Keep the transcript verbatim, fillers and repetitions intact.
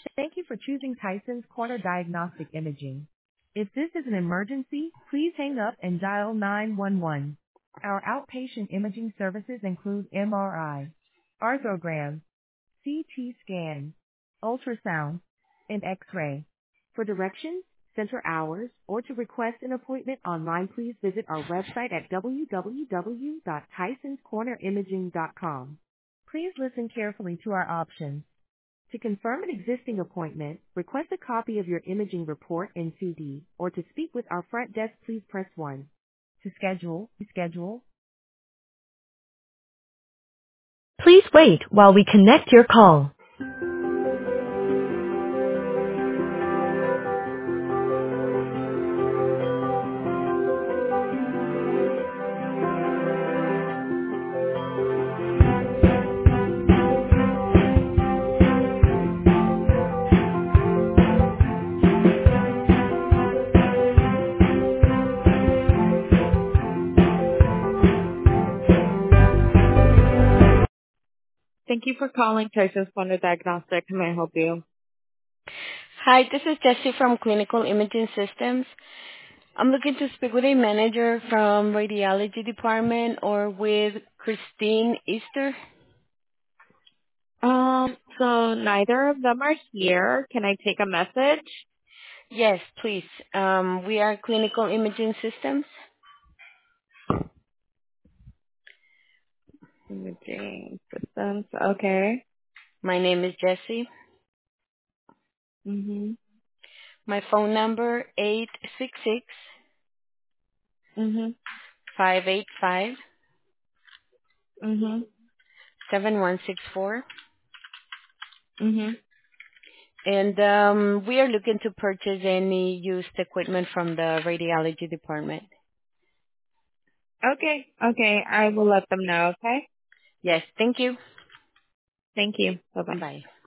Thank you for choosing Tyson's Corner Diagnostic Imaging. If this is an emergency, please hang up and dial nine one one. Our outpatient imaging services include M R I, arthrogram, C T scan, ultrasound, and X-ray. For directions, center hours, or to request an appointment online, please visit our website at w w w dot tysons corner imaging dot com. Please listen carefully to our options. To confirm an existing appointment, request a copy of your imaging report in C D, or to speak with our front desk, please press one. To schedule, schedule. Please wait while we connect your call. Thank you for calling Texas Wonder Diagnostic. How may I help you? Hi, this is Jessie from Clinical Imaging Systems. I'm looking to speak with a manager from radiology department or with Christine Easter. Um, so neither of them are here. Can I take a message? Yes, please. Um, we are Clinical Imaging Systems. Imaging systems. Okay. My name is Jessie. Mhm. My phone number eight six six, Mhm. five eight five, Mhm. seven one six four. Mhm. And um, we are looking to purchase any used equipment from the radiology department. Okay. Okay. I will let them know. Okay. Yes, thank you. Thank you. Bye bye. Bye.